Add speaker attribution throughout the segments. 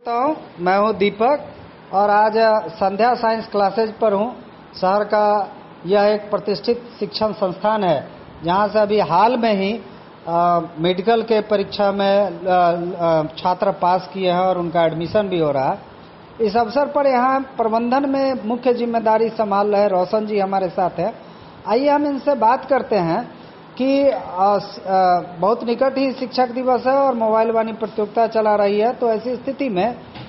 Speaker 1: मैं हूं दीपक और आज संध्या साइंस क्लासेज पर हूं। शहर का यह एक प्रतिष्ठित शिक्षण संस्थान है जहां से अभी हाल में ही मेडिकल के परीक्षा में छात्र पास किए हैं और उनका एडमिशन भी हो रहा है। इस अवसर पर यहां प्रबंधन में मुख्य जिम्मेदारी संभाल रहे रोशन जी हमारे साथ हैं। आइए हम इनसे बात करते हैं कि बहुत निकट ही शिक्षक दिवस है और मोबाइल वाणी प्रतियोगिता चला रही है, तो ऐसी स्थिति में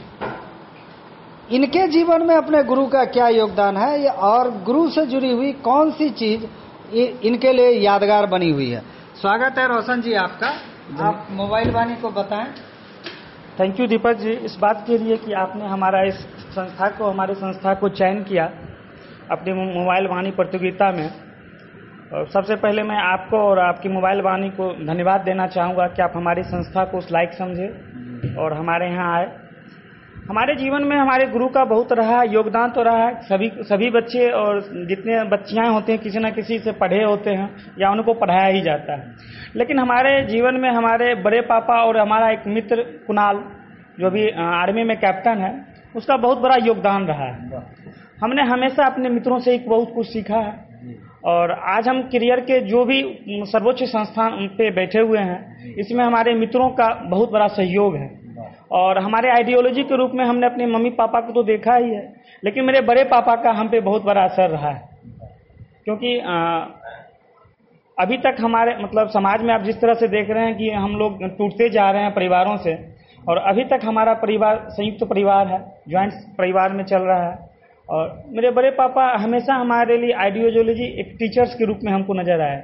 Speaker 1: इनके जीवन में अपने गुरु का क्या योगदान है और गुरु से जुड़ी हुई कौन सी चीज इनके लिए यादगार बनी हुई है। स्वागत है रोशन जी आपका। आप मोबाइल वाणी को बताएं।
Speaker 2: थैंक यू दीपक जी इस बात के लिए कि आपने हमारी संस्था को चयन किया अपनी मोबाइल वाणी प्रतियोगिता में। और सबसे पहले मैं आपको और आपकी मोबाइल वाणी को धन्यवाद देना चाहूँगा कि आप हमारी संस्था को उस लायक समझे और हमारे यहाँ आए। हमारे जीवन में हमारे गुरु का बहुत रहा योगदान तो रहा है। सभी बच्चे और जितने बच्चियाँ होते हैं किसी न किसी से पढ़े होते हैं या उनको पढ़ाया ही जाता है, लेकिन हमारे जीवन में हमारे बड़े पापा और हमारा एक मित्र कुणाल जो भी आर्मी में कैप्टन है, उसका बहुत बड़ा योगदान रहा है। हमने हमेशा अपने मित्रों से बहुत कुछ सीखा है और आज हम करियर के जो भी सर्वोच्च संस्थान पे बैठे हुए हैं, इसमें हमारे मित्रों का बहुत बड़ा सहयोग है। और हमारे आइडियोलॉजी के रूप में हमने अपने मम्मी पापा को तो देखा ही है, लेकिन मेरे बड़े पापा का हम पे बहुत बड़ा असर रहा है, क्योंकि अभी तक हमारे समाज में आप जिस तरह से देख रहे हैं कि हम लोग टूटते जा रहे हैं परिवारों से, और अभी तक हमारा परिवार संयुक्त परिवार है, ज्वाइंट परिवार में चल रहा है। और मेरे बड़े पापा हमेशा हमारे लिए आइडियोलॉजी एक टीचर्स के रूप में हमको नजर आया।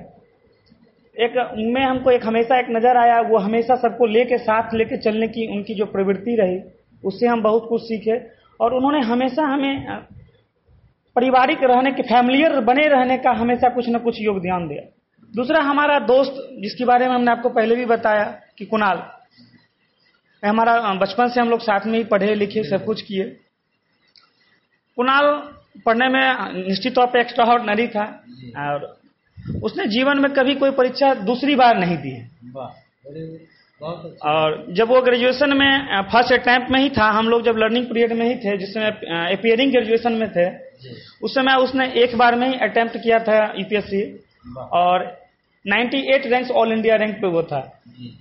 Speaker 2: हमको हमेशा एक नजर आया, वो हमेशा सबको साथ लेके चलने की उनकी जो प्रवृत्ति रही, उससे हम बहुत कुछ सीखे। और उन्होंने हमेशा हमें पारिवारिक रहने के, फैमिलियर बने रहने का हमेशा कुछ न कुछ योगदान दिया। दूसरा हमारा दोस्त जिसके बारे में हमने आपको पहले भी बताया कि कुणाल, हमारा बचपन से हम लोग साथ में ही पढ़े लिखे सब कुछ किए। कुणाल पढ़ने में निश्चित तौर पे एक्स्ट्रा ऑर्डिनरी था और उसने जीवन में कभी कोई परीक्षा दूसरी बार नहीं दी है। और जब वो ग्रेजुएशन में फर्स्ट अटेम्प्ट में ही था, हम लोग जब लर्निंग पीरियड में ही थे, जिसमें अपियरिंग ग्रेजुएशन में थे, उस समय उसने एक बार में ही अटेम्प्ट किया था यूपीएससी और 98 रैंक ऑल इंडिया रैंक पे वो था।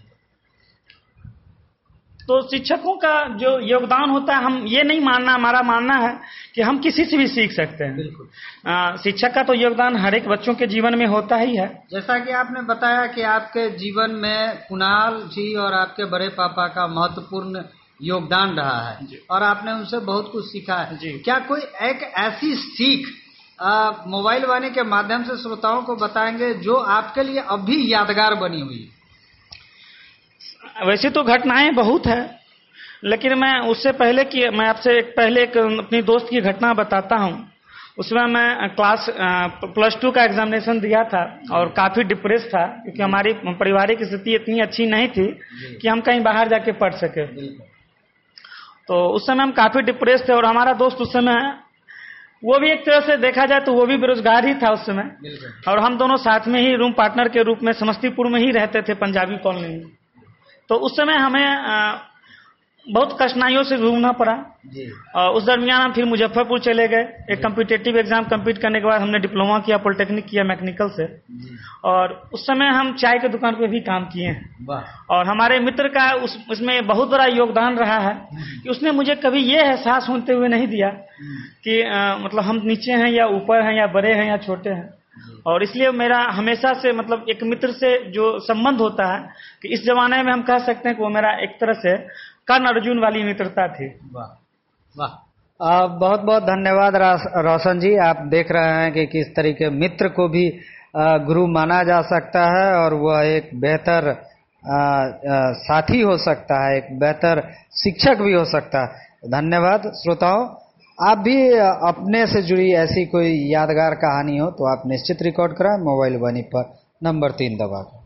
Speaker 2: तो शिक्षकों का जो योगदान होता है, हम ये नहीं मानना, हमारा मानना है कि हम किसी से भी सीख सकते हैं। बिल्कुल शिक्षक का तो योगदान हर एक बच्चों के जीवन में होता ही है।
Speaker 1: जैसा कि आपने बताया कि आपके जीवन में कुणाल जी और आपके बड़े पापा का महत्वपूर्ण योगदान रहा है और आपने उनसे बहुत कुछ सीखा है। क्या कोई एक ऐसी सीख मोबाइल वाणी के माध्यम से श्रोताओं को बताएंगे जो आपके लिए अब भी यादगार बनी हुई है?
Speaker 2: वैसे तो घटनाएं बहुत है, लेकिन मैं उससे पहले कि मैं आपसे एक अपनी दोस्त की घटना बताता हूं। उसमें मैं क्लास +2 का एग्जामिनेशन दिया था और काफी डिप्रेस था, क्योंकि हमारी पारिवारिक स्थिति इतनी अच्छी नहीं थी कि हम कहीं बाहर जाके पढ़ सके। तो उस समय हम काफी डिप्रेस थे और हमारा दोस्त उस समय, वो भी एक तरह से देखा जाए तो वो भी बेरोजगार ही था उस समय, और हम दोनों साथ में ही रूम पार्टनर के रूप में समस्तीपुर में ही रहते थे, पंजाबी कॉलोनी में। तो उस समय हमें बहुत कठिनाइयों से जूझना पड़ा और उस दरमियान हम फिर मुजफ्फरपुर चले गए। एक कॉम्पिटिटिव एग्जाम कंप्लीट करने के बाद हमने डिप्लोमा किया, पॉलिटेक्निक किया मैकेनिकल से, और उस समय हम चाय की दुकान पे भी काम किए हैं। और हमारे मित्र का उसमें बहुत बड़ा योगदान रहा है कि उसने मुझे कभी ये एहसास होते हुए नहीं दिया कि हम नीचे हैं या ऊपर हैं या बड़े हैं या छोटे हैं। और इसलिए मेरा हमेशा से एक मित्र से जो संबंध होता है कि इस जमाने में हम कह सकते हैं कि वो मेरा एक तरह से कर्ण अर्जुन वाली मित्रता थी।
Speaker 1: वाह वाह। बहुत बहुत धन्यवाद रोशन जी। आप देख रहे हैं कि किस तरीके मित्र को भी गुरु माना जा सकता है और वह एक बेहतर साथी हो सकता है, एक बेहतर शिक्षक भी हो सकता है। धन्यवाद। श्रोताओं, आप भी अपने से जुड़ी ऐसी कोई यादगार कहानी हो तो आप निश्चित रिकॉर्ड कराएं मोबाइल वाणी पर नंबर 3 दबा।